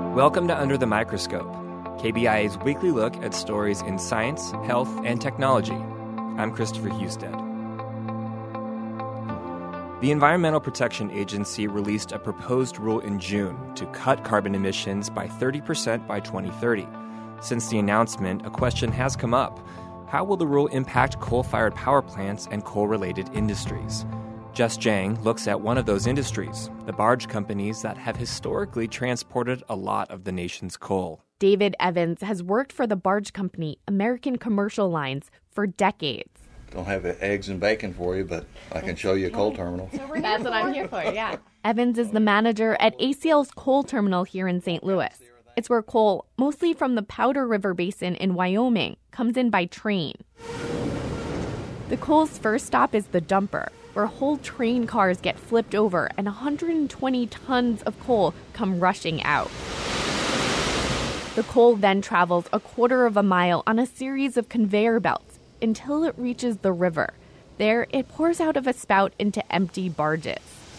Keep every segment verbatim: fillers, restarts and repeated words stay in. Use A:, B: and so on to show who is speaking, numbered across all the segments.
A: Welcome to Under the Microscope, K B I A's weekly look at stories in science, health, and technology. I'm Christopher Husted. The Environmental Protection Agency released a proposed rule in June to cut carbon emissions by thirty percent by twenty thirty. Since the announcement, a question has come up. How will the rule impact coal-fired power plants and coal-related industries? Jess Jiang looks at one of those industries, the barge companies that have historically transported a lot of the nation's coal.
B: David Evans has worked for the barge company American Commercial Lines for decades.
C: Don't have eggs and bacon for you, but I can show you a coal terminal.
B: That's what I'm here for, yeah. Evans is the manager at A C L's coal terminal here in Saint Louis. It's where coal, mostly from the Powder River Basin in Wyoming, comes in by train. The coal's first stop is the dumper, where whole train cars get flipped over and one hundred twenty tons of coal come rushing out. The coal then travels a quarter of a mile on a series of conveyor belts until it reaches the river. There, it pours out of a spout into empty barges.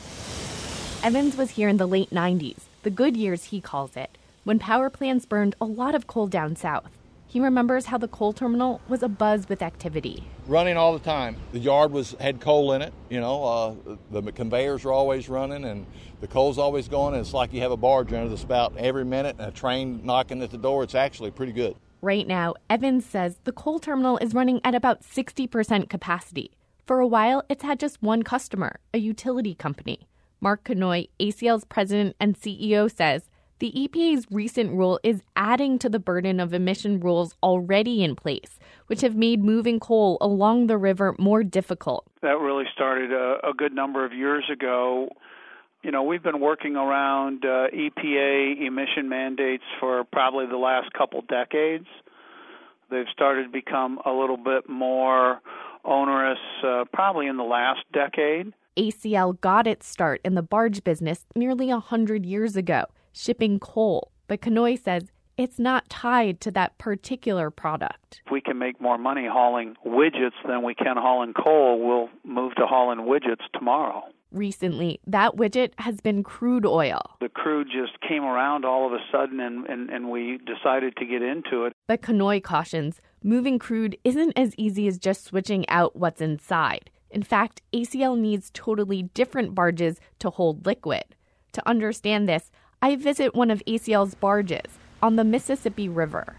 B: Evans was here in the late nineties, the good years he calls it, when power plants burned a lot of coal down south. He remembers how the coal terminal was abuzz with activity.
C: Running all the time. The yard was had coal in it, you know, uh, the conveyors are always running and the coal's always going. And it's like you have a barge under the spout every minute and a train knocking at the door. It's actually pretty good.
B: Right now, Evans says the coal terminal is running at about sixty percent capacity. For a while, it's had just one customer, a utility company. Mark Conoy, A C L's president and C E O, says the E P A's recent rule is adding to the burden of emission rules already in place, which have made moving coal along the river more difficult.
D: That really started a, a good number of years ago. You know, we've been working around uh, E P A emission mandates for probably the last couple decades. They've started to become a little bit more onerous uh, probably in the last decade.
B: A C L got its start in the barge business nearly one hundred years ago, shipping coal. But Conoy says it's not tied to that particular product.
D: If we can make more money hauling widgets than we can hauling coal, we'll move to hauling widgets tomorrow.
B: Recently, that widget has been crude oil.
D: The crude just came around all of a sudden, and, and, and we decided to get into it.
B: But Conoy cautions moving crude isn't as easy as just switching out what's inside. In fact, A C L needs totally different barges to hold liquid. To understand this, I visit one of A C L's barges on the Mississippi River.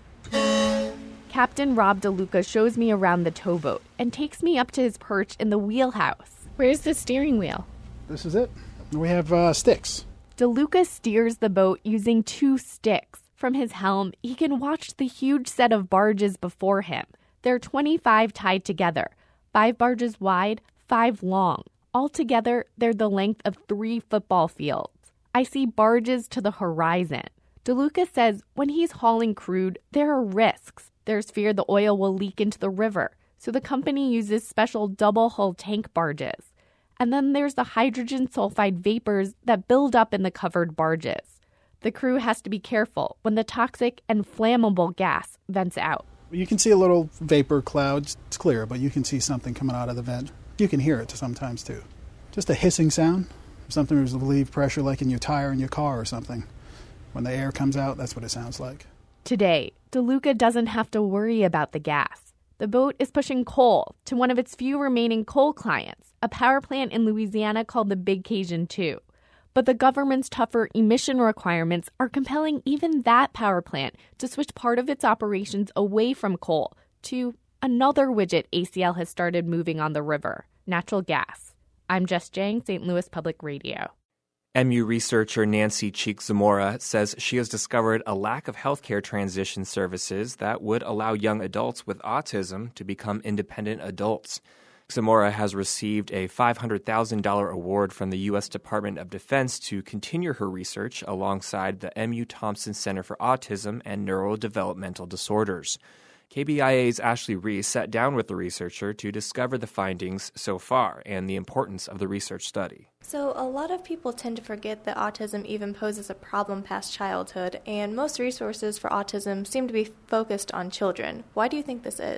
B: Captain Rob DeLuca shows me around the towboat and takes me up to his perch in the wheelhouse. Where's the steering wheel?
E: This is it. We have uh, sticks.
B: DeLuca steers the boat using two sticks. From his helm, he can watch the huge set of barges before him. There are twenty-five tied together, five barges wide, five long. Altogether, they're the length of three football fields. I see barges to the horizon. DeLuca says when he's hauling crude, there are risks. There's fear the oil will leak into the river, so the company uses special double-hull tank barges. And then there's the hydrogen sulfide vapors that build up in the covered barges. The crew has to be careful when the toxic and flammable gas vents out.
E: You can see a little vapor cloud. It's clear, but you can see something coming out of the vent. You can hear it sometimes, too. Just a hissing sound. Something to relieve pressure like in your tire in your car or something. When the air comes out, that's what it sounds like.
B: Today, DeLuca doesn't have to worry about the gas. The boat is pushing coal to one of its few remaining coal clients, a power plant in Louisiana called the Big Cajun two. But the government's tougher emission requirements are compelling even that power plant to switch part of its operations away from coal to another widget A C L has started moving on the river, natural gas. I'm Jess Jiang, Saint Louis Public Radio.
A: M U researcher Nancy Cheek-Zamora says she has discovered a lack of healthcare transition services that would allow young adults with autism to become independent adults. Zamora has received a five hundred thousand dollars award from the U S Department of Defense to continue her research alongside the M U Thompson Center for Autism and Neurodevelopmental Disorders. K B I A's Ashley Reese sat down with the researcher to discover the findings so far and the importance of the research study.
F: So a lot of people tend to forget that autism even poses a problem past childhood, and most resources for autism seem to be focused on children. Why do you think this is?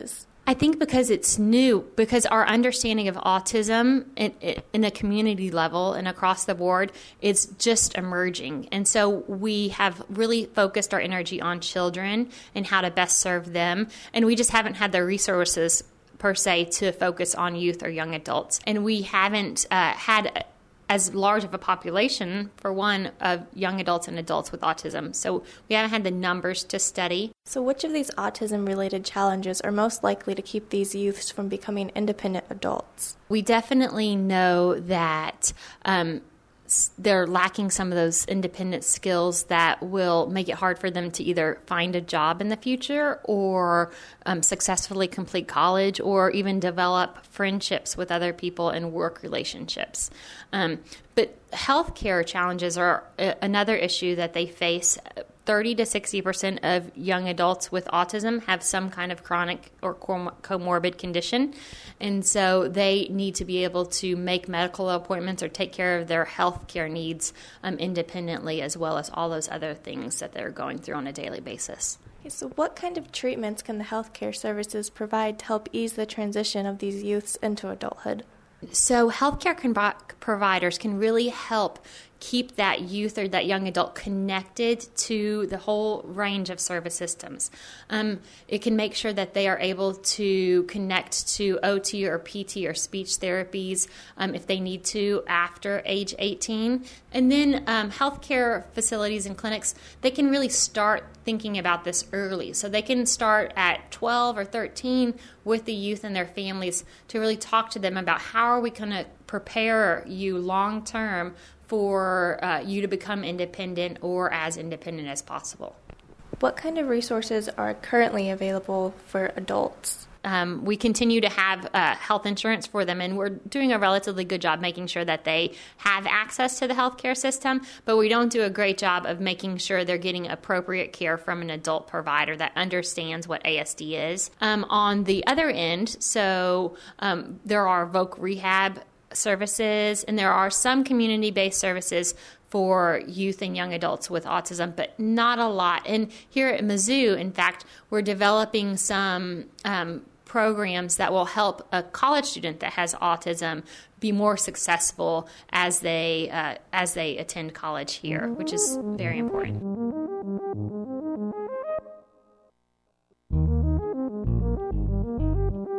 G: I think because it's new, because our understanding of autism in, in a community level and across the board is just emerging. And so we have really focused our energy on children and how to best serve them. And we just haven't had the resources, per se, to focus on youth or young adults. And we haven't uh, had as large of a population, for one, of young adults and adults with autism. So we haven't had the numbers to study.
F: So which of these autism-related challenges are most likely to keep these youths from becoming independent adults?
G: We definitely know that um, they're lacking some of those independent skills that will make it hard for them to either find a job in the future or um, successfully complete college or even develop friendships with other people and work relationships. Um, but healthcare challenges are a- another issue that they face. thirty to sixty percent of young adults with autism have some kind of chronic or com- comorbid condition. And so they need to be able to make medical appointments or take care of their health care needs um, independently, as well as all those other things that they're going through on a daily basis.
F: Okay, so what kind of treatments can the healthcare services provide to help ease the transition of these youths into adulthood?
G: So healthcare con- providers can really help keep that youth or that young adult connected to the whole range of service systems. Um, it can make sure that they are able to connect to O T or P T or speech therapies um, if they need to after age eighteen. And then um, healthcare facilities and clinics, they can really start thinking about this early. So they can start at twelve or thirteen with the youth and their families to really talk to them about how are we going to prepare you long term for uh, you to become independent or as independent as possible.
F: What kind of resources are currently available for adults?
G: Um, we continue to have uh, health insurance for them, and we're doing a relatively good job making sure that they have access to the healthcare system, but we don't do a great job of making sure they're getting appropriate care from an adult provider that understands what A S D is. Um, on the other end, so um, there are Voc Rehab services, and there are some community-based services for youth and young adults with autism, but not a lot. And here at Mizzou, in fact, we're developing some um, programs that will help a college student that has autism be more successful as they uh, as they attend college here, which is very important.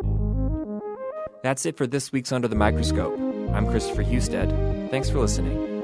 A: That's it for this week's Under the Microscope. I'm Christopher Husted. Thanks for listening.